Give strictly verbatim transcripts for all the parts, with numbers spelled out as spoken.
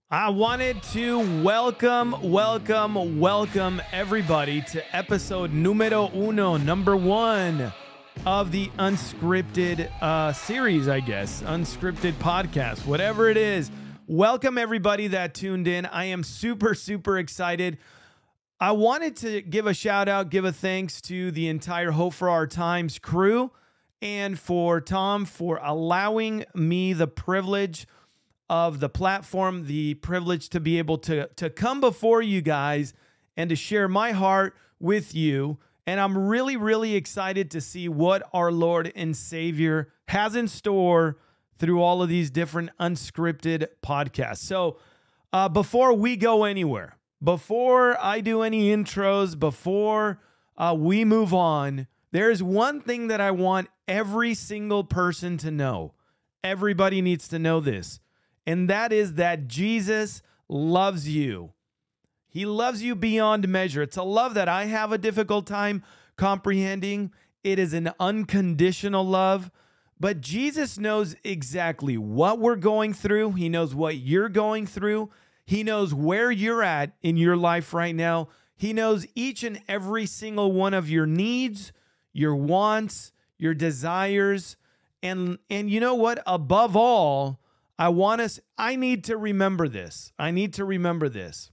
I wanted to welcome, welcome, welcome everybody to episode numero uno, number one of the unscripted uh, series, I guess, unscripted podcast, whatever it is. Welcome everybody that tuned in. I am super, super excited. I wanted to give a shout out, give a thanks to the entire Hope for Our Times crew and for Tom for allowing me the privilege of the platform, the privilege to be able to, to come before you guys and to share my heart with you. And I'm really, really excited to see what our Lord and Savior has in store through all of these different unscripted podcasts. So uh, before we go anywhere, before I do any intros, before uh, we move on, there's one thing that I want every single person to know. Everybody needs to know this. And that is that Jesus loves you. He loves you beyond measure. It's a love that I have a difficult time comprehending. It is an unconditional love. But Jesus knows exactly what we're going through. He knows what you're going through. He knows where you're at in your life right now. He knows each and every single one of your needs, your wants, your desires. And, and you know what? Above all, I want us, I need to remember this. I need to remember this.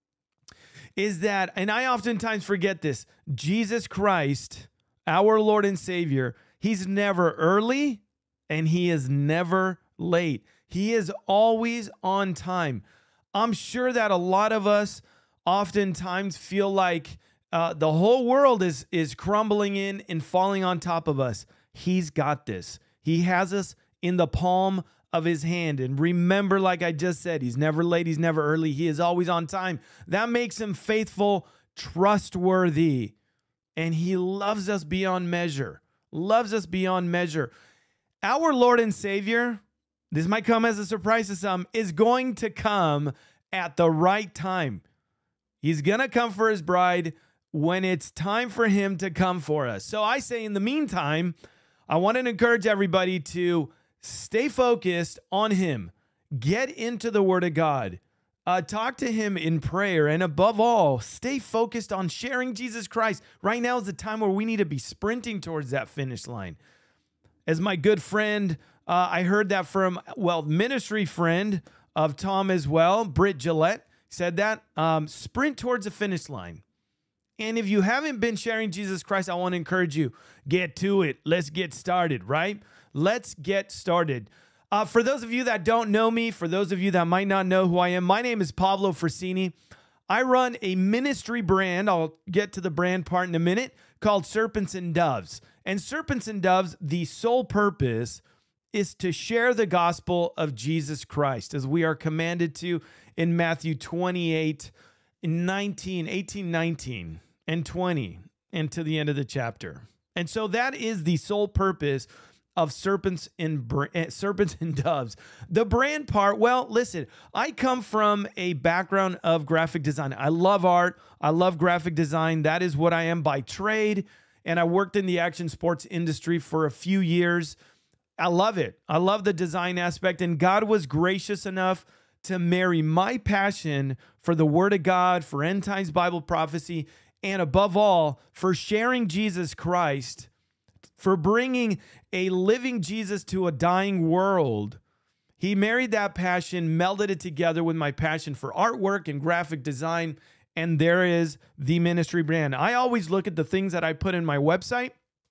Is that, and I oftentimes forget this, Jesus Christ, our Lord and Savior, he's never early and he is never late. He is always on time. I'm sure that a lot of us oftentimes feel like uh, the whole world is, is crumbling in and falling on top of us. He's got this. He has us in the palm of his hand. And remember, like I just said, he's never late, he's never early, he is always on time. That makes him faithful, trustworthy, and he loves us beyond measure. Loves us beyond measure. Our Lord and Savior, this might come as a surprise to some, is going to come at the right time. He's going to come for his bride when it's time for him to come for us. So I say, in the meantime, I want to encourage everybody to stay focused on him. Get into the Word of God. Uh, talk to him in prayer. And above all, stay focused on sharing Jesus Christ. Right now is the time where we need to be sprinting towards that finish line. As my good friend, uh, I heard that from, well, ministry friend of Tom as well, Britt Gillette, said that. Um, sprint towards the finish line. And if you haven't been sharing Jesus Christ, I want to encourage you, get to it. Let's get started, right? Let's get started. Uh, for those of you that don't know me, for those of you that might not know who I am, my name is Pablo Frassini. I run a ministry brand, I'll get to the brand part in a minute, called Serpents and Doves. And Serpents and Doves, the sole purpose is to share the gospel of Jesus Christ, as we are commanded to in Matthew twenty-eight, nineteen, eighteen, nineteen, and twenty, and to the end of the chapter. And so that is the sole purpose of serpents and uh, serpents and doves. The brand part, well, listen, I come from a background of graphic design. I love art. I love graphic design. That is what I am by trade. And I worked in the action sports industry for a few years. I love it. I love the design aspect. And God was gracious enough to marry my passion for the Word of God, for end times Bible prophecy, and above all, for sharing Jesus Christ, for bringing a living Jesus to a dying world. He married that passion, melded it together with my passion for artwork and graphic design, and there is the ministry brand. I always look at the things that I put in my website,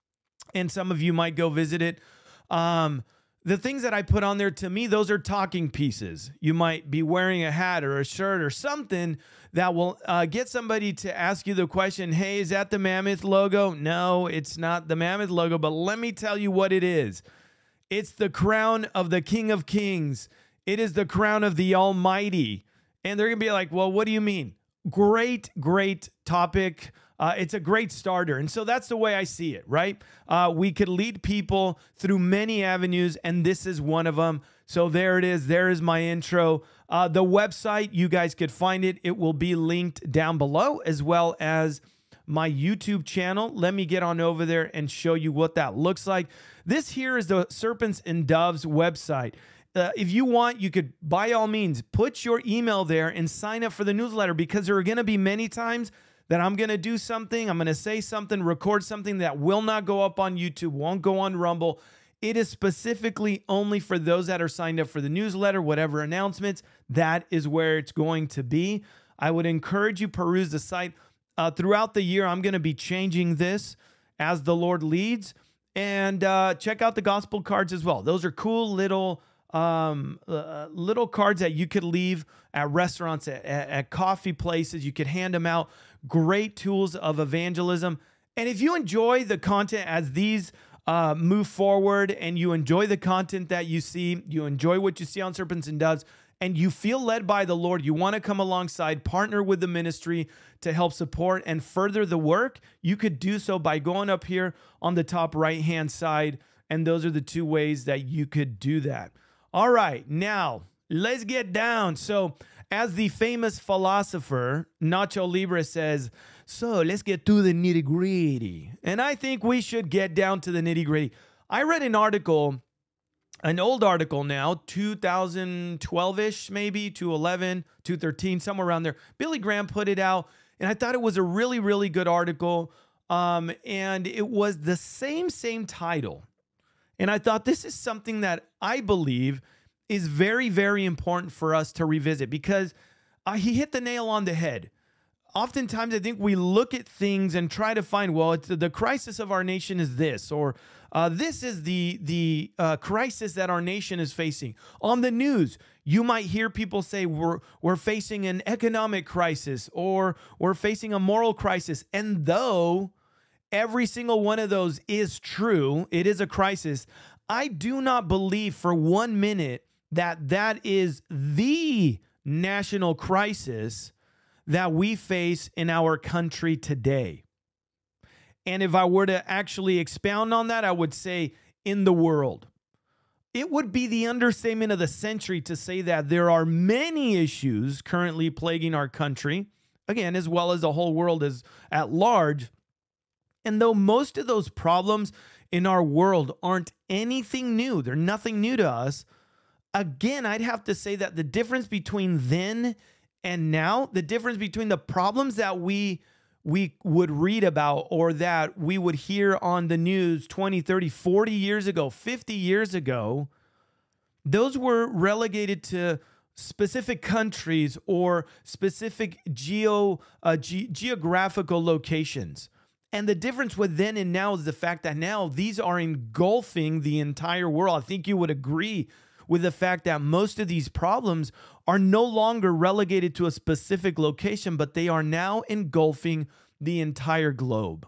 and some of you might go visit it. Um, the things that I put on there, to me, those are talking pieces. You might be wearing a hat or a shirt or something that will uh, get somebody to ask you the question, hey, is that the Mammoth logo? No, it's not the Mammoth logo, but let me tell you what it is. It's the crown of the King of Kings. It is the crown of the Almighty. And they're going to be like, well, what do you mean? Great, great topic. Uh, it's a great starter. And so that's the way I see it, right? Uh, we could lead people through many avenues, and this is one of them. So there it is. There is my intro. Uh, the website, you guys could find it. It will be linked down below, as well as my YouTube channel. Let me get on over there and show you what that looks like. This here is the Serpents and Doves website. uh, if you want, you could, by all means, put your email there and sign up for the newsletter, because there are going to be many times that I'm going to do something, I'm going to say something, record something that will not go up on YouTube, won't go on Rumble. It is specifically only for those that are signed up for the newsletter, whatever announcements, that is where it's going to be. I would encourage you peruse the site. Uh, throughout the year, I'm going to be changing this as the Lord leads. And uh, check out the gospel cards as well. Those are cool little um, uh, little cards that you could leave at restaurants, at, at coffee places. You could hand them out. Great tools of evangelism. And if you enjoy the content as these uh, move forward, and you enjoy the content that you see, you enjoy what you see on Serpents and Doves, and you feel led by the Lord, you want to come alongside, partner with the ministry to help support and further the work, you could do so by going up here on the top right-hand side, and those are the two ways that you could do that. All right, now, let's get down. So, as the famous philosopher Nacho Libre says, so let's get to the nitty-gritty. And I think we should get down to the nitty-gritty. I read an article, an old article now, two thousand twelve-ish maybe, two eleven, two thirteen, somewhere around there. Billy Graham put it out, and I thought it was a really, really good article. Um, and it was the same, same title. And I thought this is something that I believe is very, very important for us to revisit, because uh, he hit the nail on the head. Oftentimes, I think we look at things and try to find, well, it's the crisis of our nation is this, or uh, this is the the uh, crisis that our nation is facing. On the news, you might hear people say we're we're facing an economic crisis, or we're facing a moral crisis. And though every single one of those is true, it is a crisis, I do not believe for one minute that that is the national crisis that we face in our country today. And if I were to actually expound on that, I would say in the world. It would be the understatement of the century to say that there are many issues currently plaguing our country, again, as well as the whole world as at large. And though most of those problems in our world aren't anything new, they're nothing new to us, again, I'd have to say that the difference between then and now, the difference between the problems that we we would read about or that we would hear on the news twenty, thirty, forty years ago, fifty years ago, those were relegated to specific countries or specific geo uh, ge- geographical locations. And the difference with then and now is the fact that now these are engulfing the entire world. I think you would agree with the fact that most of these problems are no longer relegated to a specific location, but they are now engulfing the entire globe.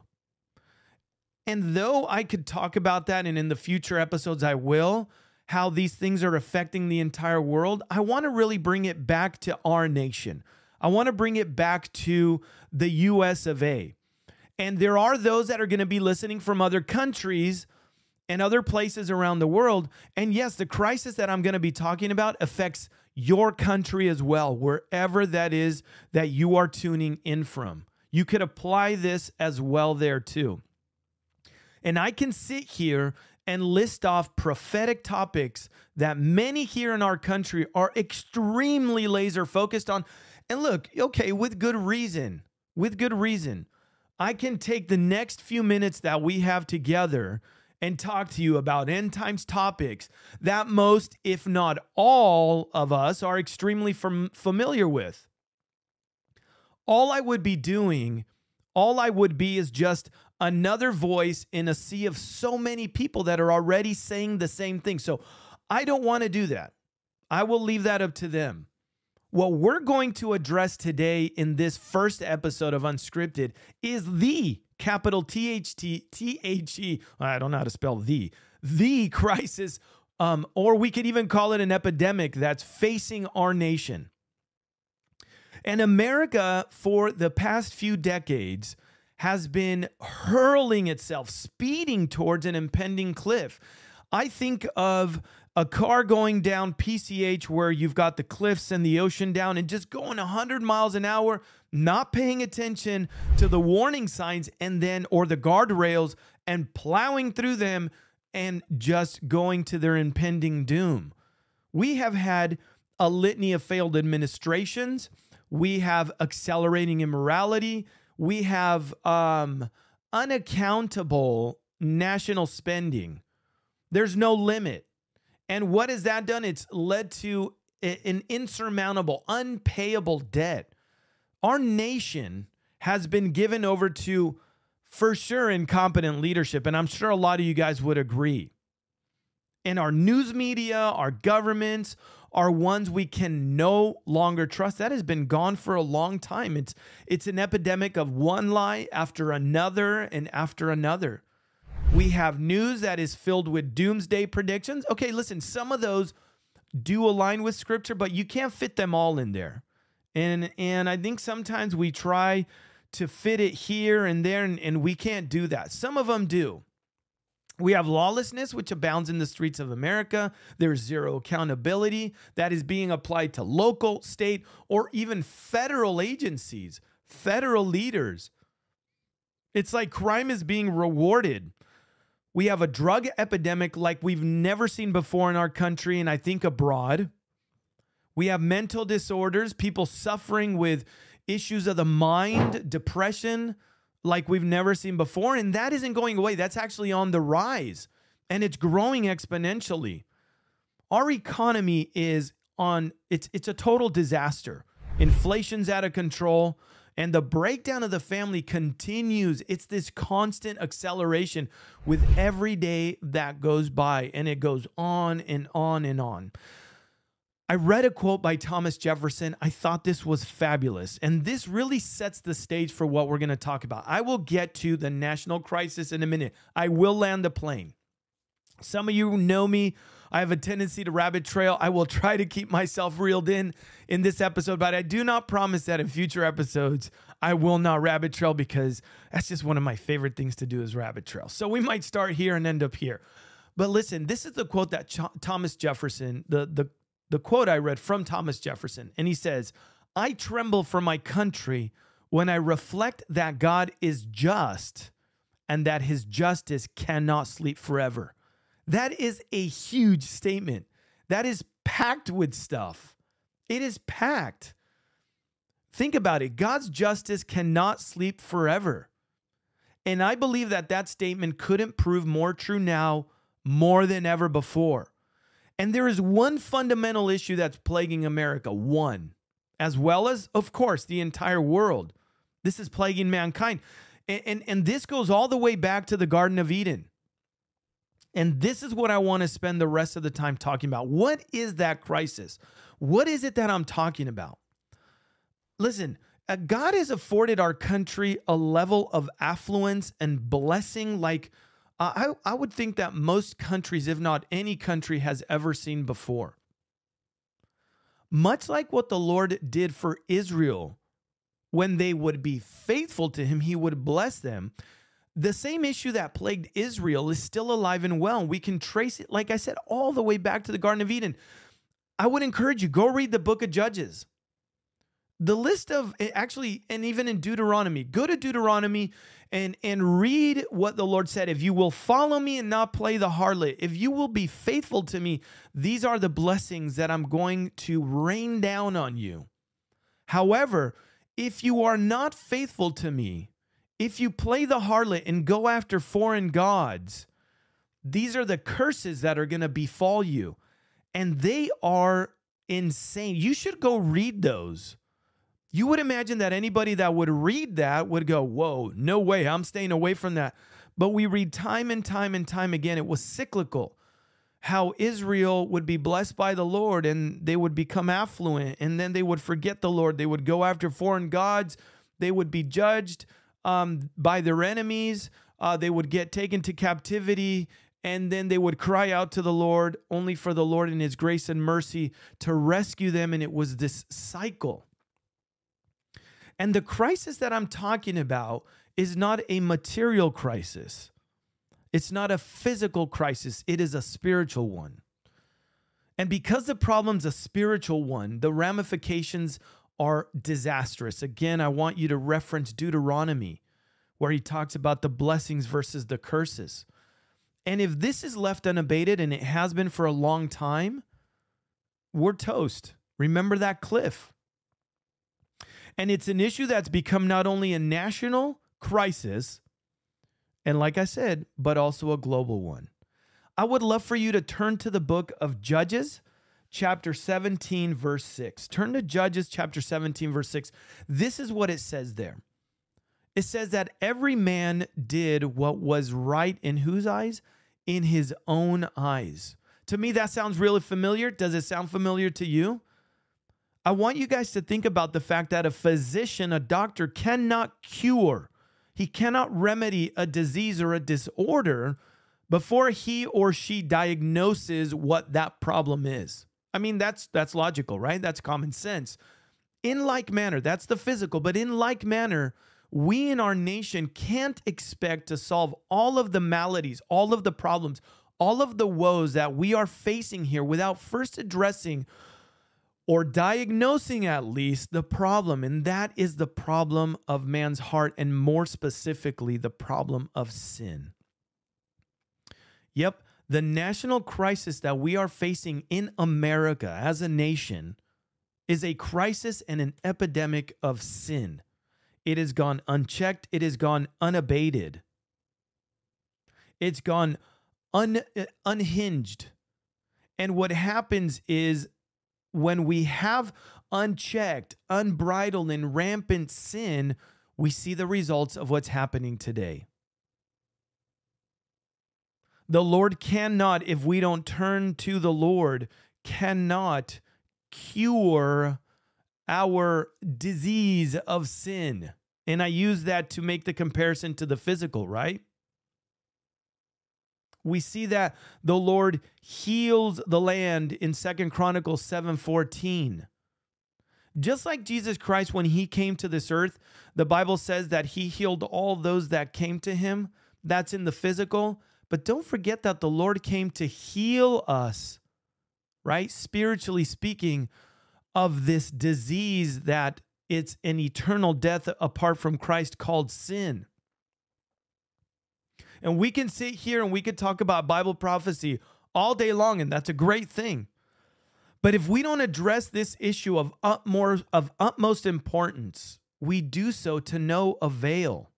And though I could talk about that, and in the future episodes I will, how these things are affecting the entire world, I want to really bring it back to our nation. I want to bring it back to the U S of A. And there are those that are going to be listening from other countries and other places around the world. And yes, the crisis that I'm going to be talking about affects your country as well, wherever that is that you are tuning in from. You could apply this as well there too. And I can sit here and list off prophetic topics that many here in our country are extremely laser focused on. And look, okay, with good reason, with good reason, I can take the next few minutes that we have together and talk to you about end times topics that most, if not all of us, are extremely fam- familiar with. All I would be doing, all I would be is just another voice in a sea of so many people that are already saying the same thing. So I don't want to do that. I will leave that up to them. What we're going to address today in this first episode of Unscripted is the capital T H T T H E, I don't know how to spell the, the crisis, um, or we could even call it an epidemic that's facing our nation. And America, for the past few decades, has been hurling itself, speeding towards an impending cliff. I think of a car going down P C H where you've got the cliffs and the ocean down and just going one hundred miles an hour, not paying attention to the warning signs and then, or the guardrails, and plowing through them and just going to their impending doom. We have had a litany of failed administrations. We have accelerating immorality. We have um, unaccountable national spending. There's no limit. And what has that done? It's led to an insurmountable, unpayable debt. Our nation has been given over to, for sure, incompetent leadership. And I'm sure a lot of you guys would agree. And our news media, our governments, are ones we can no longer trust. That has been gone for a long time. It's, it's an epidemic of one lie after another and after another. We have news that is filled with doomsday predictions. Okay, listen, some of those do align with scripture, but you can't fit them all in there. And, and I think sometimes we try to fit it here and there, and, and we can't do that. Some of them do. We have lawlessness, which abounds in the streets of America. There's zero accountability that is being applied to local, state, or even federal agencies, federal leaders. It's like crime is being rewarded. We have a drug epidemic like we've never seen before in our country, and I think abroad. We have mental disorders, people suffering with issues of the mind, depression, like we've never seen before. And that isn't going away. That's actually on the rise, and it's growing exponentially. Our economy is on, it's, it's a total disaster. Inflation's out of control, and the breakdown of the family continues. It's this constant acceleration with every day that goes by, and it goes on and on and on. I read a quote by Thomas Jefferson. I thought this was fabulous. And this really sets the stage for what we're going to talk about. I will get to the national crisis in a minute. I will land the plane. Some of you know me. I have a tendency to rabbit trail. I will try to keep myself reeled in in this episode, but I do not promise that in future episodes, I will not rabbit trail, because that's just one of my favorite things to do is rabbit trail. So we might start here and end up here. But listen, this is the quote that Ch- Thomas Jefferson, the, the The quote I read from Thomas Jefferson, and he says, "I tremble for my country when I reflect that God is just and that his justice cannot sleep forever." That is a huge statement. That is packed with stuff. It is packed. Think about it. God's justice cannot sleep forever. And I believe that that statement couldn't prove more true now more than ever before. And there is one fundamental issue that's plaguing America, one, as well as, of course, the entire world. This is plaguing mankind. And, and, and this goes all the way back to the Garden of Eden. And this is what I want to spend the rest of the time talking about. What is that crisis? What is it that I'm talking about? Listen, uh, God has afforded our country a level of affluence and blessing like Uh, I, I would think that most countries, if not any country, has ever seen before. Much like what the Lord did for Israel, when they would be faithful to him, he would bless them. The same issue that plagued Israel is still alive and well. We can trace it, like I said, all the way back to the Garden of Eden. I would encourage you, go read the book of Judges. The list of, actually, and even in Deuteronomy, go to Deuteronomy and, and read what the Lord said. If you will follow me and not play the harlot, if you will be faithful to me, these are the blessings that I'm going to rain down on you. However, if you are not faithful to me, if you play the harlot and go after foreign gods, these are the curses that are going to befall you. And they are insane. You should go read those. You would imagine that anybody that would read that would go, whoa, no way, I'm staying away from that. But we read time and time and time again, it was cyclical, how Israel would be blessed by the Lord and they would become affluent, and then they would forget the Lord. They would go after foreign gods. They would be judged um, by their enemies. Uh, they would get taken to captivity, and then they would cry out to the Lord, only for the Lord in his grace and mercy to rescue them. And it was this cycle. And the crisis that I'm talking about is not a material crisis. It's not a physical crisis. It is a spiritual one. And because the problem's a spiritual one, the ramifications are disastrous. Again, I want you to reference Deuteronomy, where he talks about the blessings versus the curses. And if this is left unabated, and it has been for a long time, we're toast. Remember that cliff. And it's an issue that's become not only a national crisis, and like I said, but also a global one. I would love for you to turn to the book of Judges, chapter seventeen, verse six. Turn to Judges, chapter seventeen, verse six. This is what it says there. It says that every man did what was right in whose eyes? In his own eyes. To me, that sounds really familiar. Does it sound familiar to you? I want you guys to think about the fact that a physician, a doctor, cannot cure. He cannot remedy a disease or a disorder before he or she diagnoses what that problem is. I mean, that's that's logical, right? That's common sense. In like manner, that's the physical, but in like manner, we in our nation can't expect to solve all of the maladies, all of the problems, all of the woes that we are facing here without first addressing or diagnosing at least the problem. And that is the problem of man's heart, and more specifically, the problem of sin. Yep, the national crisis that we are facing in America as a nation is a crisis and an epidemic of sin. It has gone unchecked. It has gone unabated. It's gone un, unhinged. And what happens is when we have unchecked, unbridled, and rampant sin, we see the results of what's happening today. The Lord cannot, if we don't turn to the Lord, cannot cure our disease of sin. And I use that to make the comparison to the physical, right? We see that the Lord heals the land in Second Chronicles seven fourteen. Just like Jesus Christ, when he came to this earth, the Bible says that he healed all those that came to him. That's in the physical. But don't forget that the Lord came to heal us, right? Spiritually speaking, of this disease that it's an eternal death apart from Christ called sin. And we can sit here and we could talk about Bible prophecy all day long, and that's a great thing. But if we don't address this issue of utmost, of utmost importance, we do so to no avail.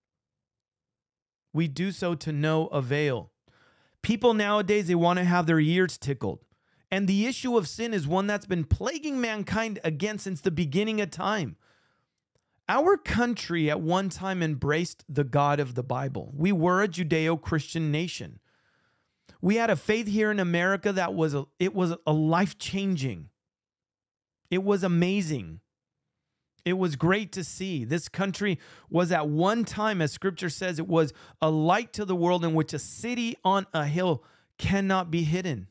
We do so to no avail. People nowadays, they want to have their ears tickled. And the issue of sin is one that's been plaguing mankind again since the beginning of time. Our country at one time embraced the God of the Bible. We were a Judeo-Christian nation. We had a faith here in America that was a, it was a life-changing. It was amazing. It was great to see. This country was at one time, as scripture says, it was a light to the world in which a city on a hill cannot be hidden.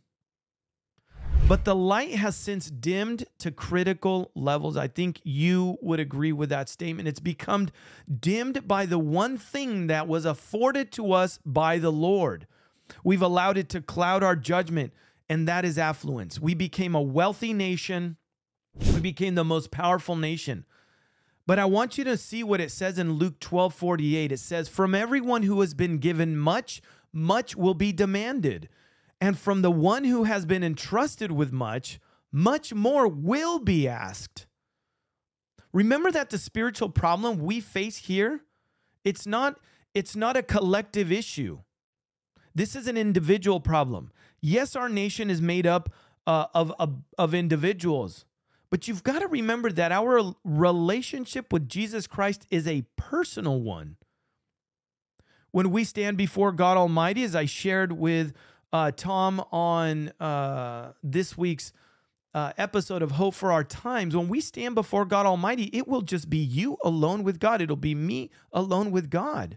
But the light has since dimmed to critical levels. I think you would agree with that statement. It's become dimmed by the one thing that was afforded to us by the Lord. We've allowed it to cloud our judgment, and that is affluence. We became a wealthy nation. We became the most powerful nation. But I want you to see what it says in Luke twelve forty-eight. It says, "From everyone who has been given much, much will be demanded. And from the one who has been entrusted with much, much more will be asked." Remember that the spiritual problem we face here, it's not, it's not a collective issue. This is an individual problem. Yes, our nation is made up uh, of, of, of individuals. But you've got to remember that our relationship with Jesus Christ is a personal one. When we stand before God Almighty, as I shared with uh, Tom on uh, this week's uh, episode of Hope for Our Times, when we stand before God Almighty, it will just be you alone with God. It'll be me alone with God.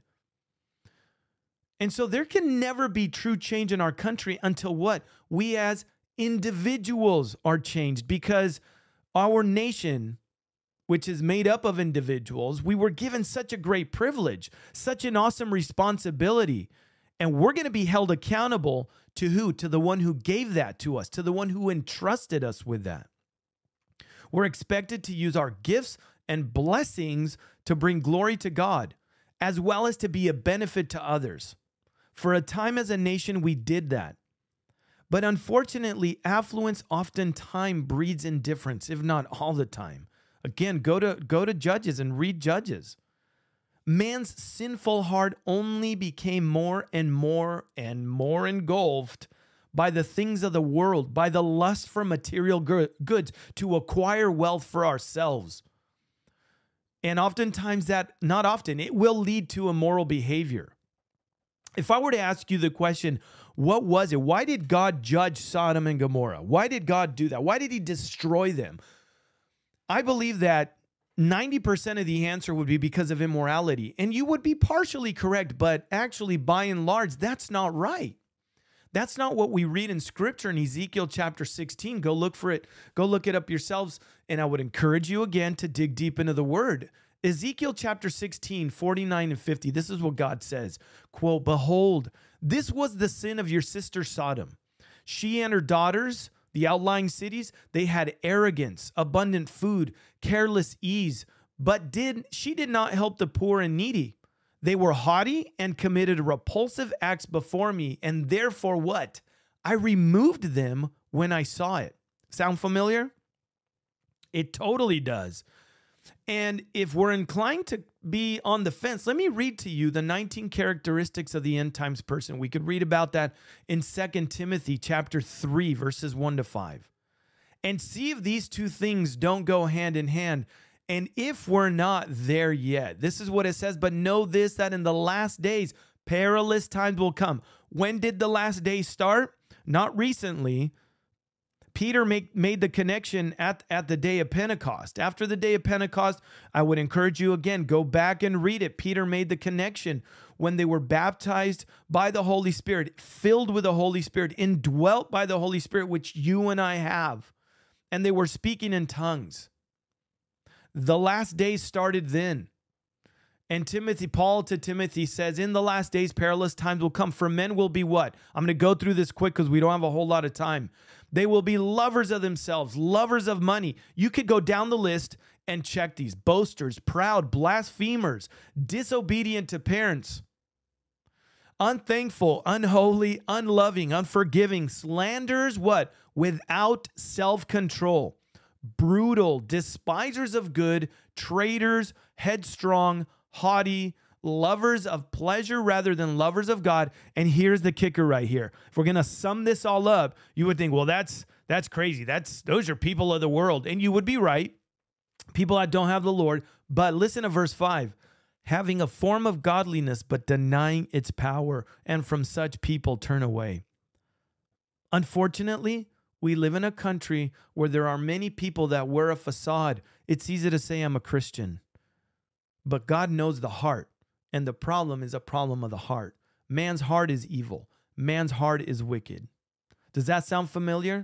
And so there can never be true change in our country until what? We as individuals are changed, because our nation, which is made up of individuals, we were given such a great privilege, such an awesome responsibility. And we're going to be held accountable to who? To the one who gave that to us, to the one who entrusted us with that. We're expected to use our gifts and blessings to bring glory to God, as well as to be a benefit to others. For a time as a nation, we did that. But unfortunately, affluence oftentimes breeds indifference, if not all the time. Again, go to go to Judges and read Judges. Man's sinful heart only became more and more and more engulfed by the things of the world, by the lust for material goods to acquire wealth for ourselves. And oftentimes that, not often, it will lead to immoral behavior. If I were to ask you the question, what was it? Why did God judge Sodom and Gomorrah? Why did God do that? Why did he destroy them? I believe that ninety percent of the answer would be because of immorality. And you would be partially correct, but actually, by and large, that's not right. That's not what we read in Scripture in Ezekiel chapter sixteen. Go look for it. Go look it up yourselves. And I would encourage you again to dig deep into the Word. Ezekiel chapter sixteen, forty-nine and fifty. This is what God says. Quote, "Behold, this was the sin of your sister Sodom. She and her daughters, the outlying cities, they had arrogance, abundant food, careless ease, but did she did not help the poor and needy. They were haughty and committed repulsive acts before me, and therefore what? I removed them when I saw it." Sound familiar? It totally does. And if we're inclined to be on the fence, let me read to you the nineteen characteristics of the end times person. We could read about that in Second Timothy chapter three, verses one to five. And see if these two things don't go hand in hand. And if we're not there yet, this is what it says, "But know this, that in the last days, perilous times will come." When did the last days start? Not recently. Peter make, made the connection at, at the day of Pentecost. After the day of Pentecost, I would encourage you again, go back and read it. Peter made the connection when they were baptized by the Holy Spirit, filled with the Holy Spirit, indwelt by the Holy Spirit, which you and I have. And they were speaking in tongues. The last days started then. And Timothy, Paul to Timothy says, in the last days, perilous times will come. For men will be what? I'm going to go through this quick because we don't have a whole lot of time. They will be lovers of themselves, lovers of money. You could go down the list and check these. Boasters, proud, blasphemers, disobedient to parents, unthankful, unholy, unloving, unforgiving, slanderers, what? Without self-control, brutal, despisers of good, traitors, headstrong, haughty, lovers of pleasure rather than lovers of God. And here's the kicker right here. If we're going to sum this all up, you would think, well, that's that's crazy. That's those are people of the world. And you would be right. People that don't have the Lord. But listen to verse five. Having a form of godliness, but denying its power, and from such people turn away. Unfortunately, we live in a country where there are many people that wear a facade. It's easy to say I'm a Christian, but God knows the heart. And the problem is a problem of the heart. Man's heart is evil. Man's heart is wicked. Does that sound familiar?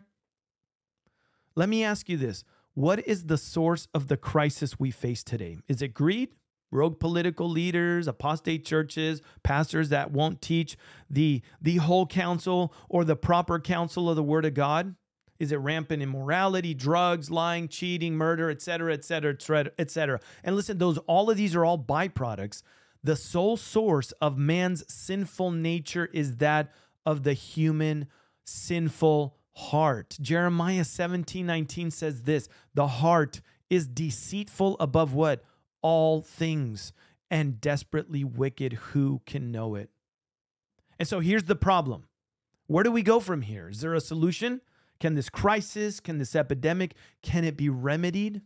Let me ask you this. What is the source of the crisis we face today? Is it greed? Rogue political leaders, apostate churches, pastors that won't teach the, the whole counsel or the proper counsel of the Word of God? Is it rampant immorality, drugs, lying, cheating, murder, et cetera, et cetera, et cetera? And listen, those all of these are all byproducts. The sole source of man's sinful nature is that of the human sinful heart. Jeremiah seventeen nineteen says this, the heart is deceitful above what? All things, and desperately wicked. Who can know it? And so here's the problem. Where do we go from here? Is there a solution? Can this crisis, can this epidemic, can it be remedied?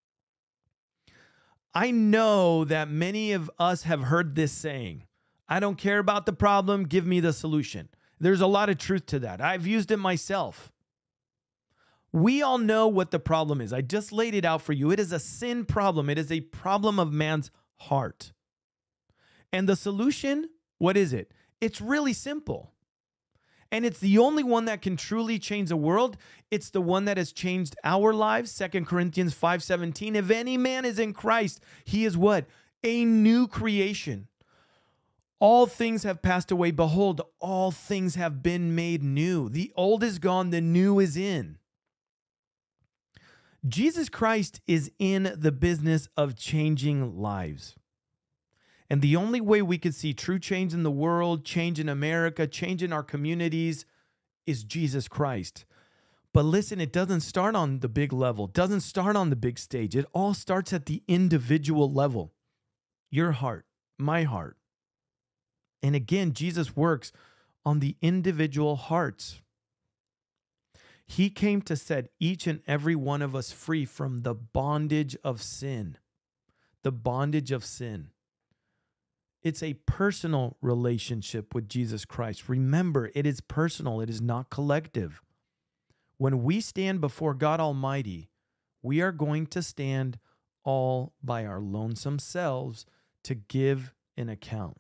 I know that many of us have heard this saying, I don't care about the problem, give me the solution. There's a lot of truth to that. I've used it myself. We all know what the problem is. I just laid it out for you. It is a sin problem. It is a problem of man's heart. And the solution, what is it? It's really simple. And it's the only one that can truly change the world. It's the one that has changed our lives. Second Corinthians five seventeen. If any man is in Christ, he is what? A new creation. All things have passed away. Behold, all things have been made new. The old is gone, the new is in. Jesus Christ is in the business of changing lives. And the only way we could see true change in the world, change in America, change in our communities, is Jesus Christ. But listen, it doesn't start on the big level, doesn't start on the big stage. It all starts at the individual level. Your heart, my heart. And again, Jesus works on the individual hearts. He came to set each and every one of us free from the bondage of sin. The bondage of sin. It's a personal relationship with Jesus Christ. Remember, it is personal. It is not collective. When we stand before God Almighty, we are going to stand all by our lonesome selves to give an account.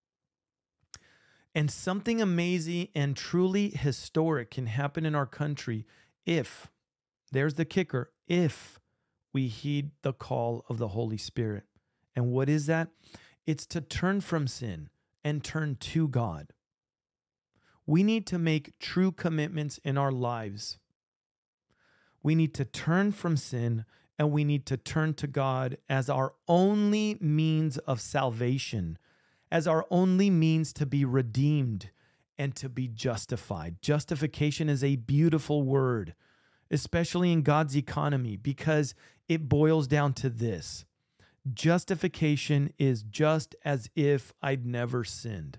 And something amazing and truly historic can happen in our country if, there's the kicker, if we heed the call of the Holy Spirit. And what is that? It's to turn from sin and turn to God. We need to make true commitments in our lives. We need to turn from sin and we need to turn to God as our only means of salvation, as our only means to be redeemed and to be justified. Justification is a beautiful word, especially in God's economy, because it boils down to this. Justification is just as if I'd never sinned.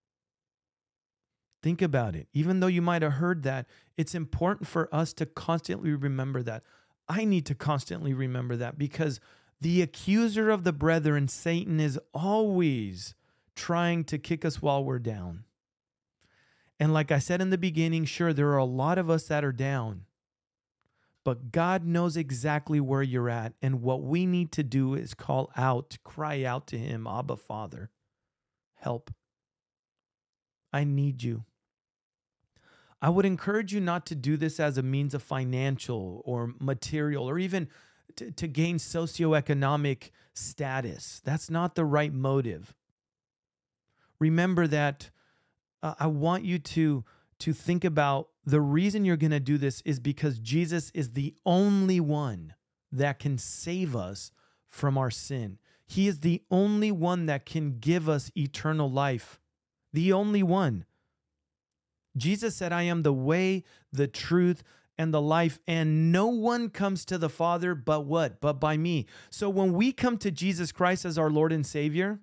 Think about it. Even though you might have heard that, it's important for us to constantly remember that. I need to constantly remember that because the accuser of the brethren, Satan, is always trying to kick us while we're down. And like I said in the beginning, sure, there are a lot of us that are down, but God knows exactly where you're at. And what we need to do is call out, cry out to him, Abba, Father, help. I need you. I would encourage you not to do this as a means of financial or material or even to, to gain socioeconomic status. That's not the right motive. Remember that uh, I want you to, to think about the reason you're going to do this is because Jesus is the only one that can save us from our sin. He is the only one that can give us eternal life. The only one. Jesus said, I am the way, the truth, and the life, and no one comes to the Father but what? But by me. So when we come to Jesus Christ as our Lord and Savior,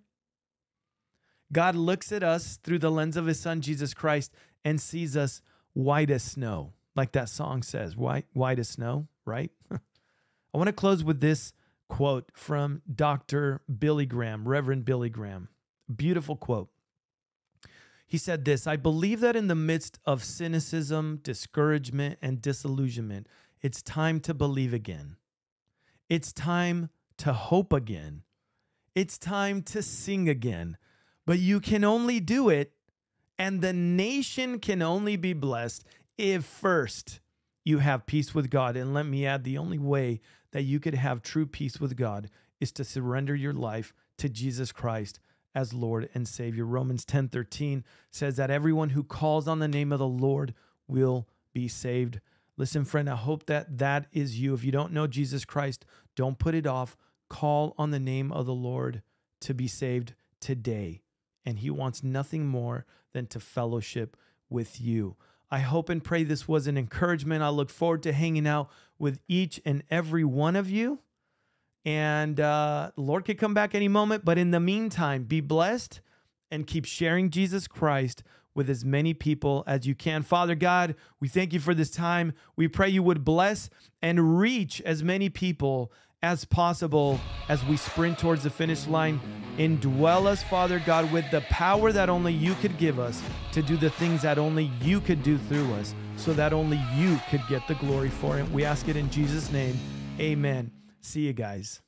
God looks at us through the lens of his son, Jesus Christ, and sees us white as snow. Like that song says, white, white as snow, right? I want to close with this quote from Doctor Billy Graham, Reverend Billy Graham. Beautiful quote. He said this, I believe that in the midst of cynicism, discouragement, and disillusionment, it's time to believe again. It's time to hope again. It's time to sing again. But you can only do it, and the nation can only be blessed if first you have peace with God. And let me add, the only way that you could have true peace with God is to surrender your life to Jesus Christ as Lord and Savior. Romans ten thirteen says that everyone who calls on the name of the Lord will be saved. Listen, friend, I hope that that is you. If you don't know Jesus Christ, don't put it off. Call on the name of the Lord to be saved today. And he wants nothing more than to fellowship with you. I hope and pray this was an encouragement. I look forward to hanging out with each and every one of you. And uh, the Lord could come back any moment. But in the meantime, be blessed and keep sharing Jesus Christ with as many people as you can. Father God, we thank you for this time. We pray you would bless and reach as many people as possible as we sprint towards the finish line. Indwell us, Father God, with the power that only you could give us to do the things that only you could do through us, so that only you could get the glory for it. We ask it in Jesus' name. Amen. See you guys.